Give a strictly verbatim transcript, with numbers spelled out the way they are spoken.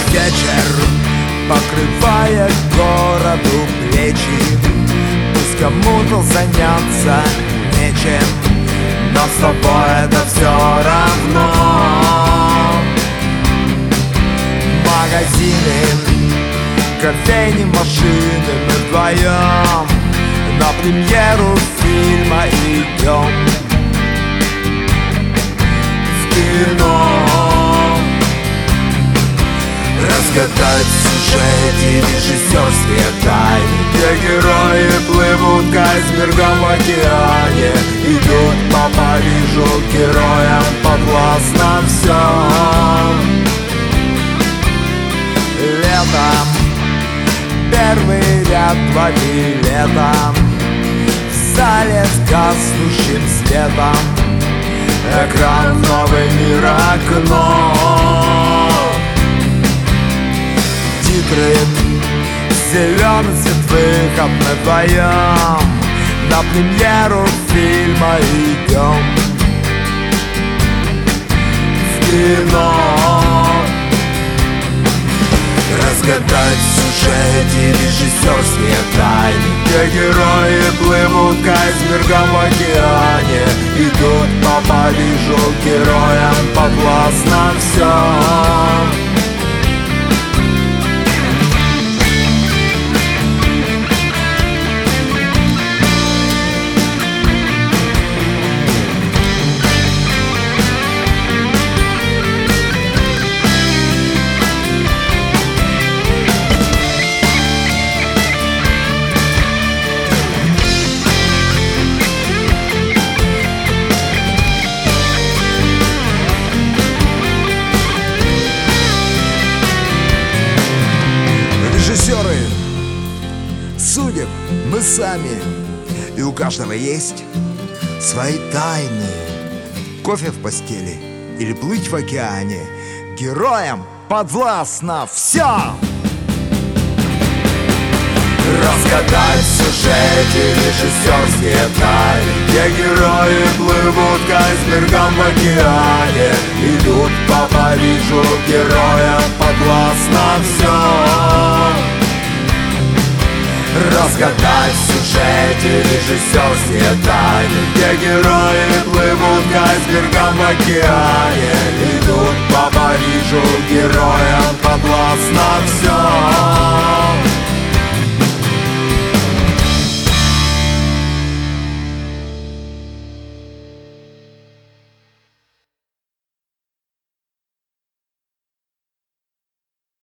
вечер покрывает городу плечи. Пусть кому-то заняться нечем, но с тобой это все равно. Магазины, кофейни, машины, мы вдвоем на премьеру фильма идем в кино. Разгадать в сюжете режиссерские тайны, где герои плывут к айсбергам в океане, идут по Парижу героям подвластно все. Летом первый ряд два билета, в зале с гаснущим светом, экран в новый мир окно. Титры, зеленый цвет, выход, мы вдвоем на премьеру фильма идем в кино. Разгадать в сюжете режиссерские тайны, где герои плывут к айсбергам в океане, идут по Парижу героям подвластно все. Режиссеры судеб мы сами, и у каждого есть свои тайны. Кофе в постели или плыть в океане, героям подвластно все. Разгадать в сюжете режиссерские тайны, где герои плывут к айсбергам в океане, идут по Парижу героям подвластно все. Разгадать в сюжете режиссерские тайны, где герои плывут к айсбергам в океане, идут по Парижу героям подвластно все.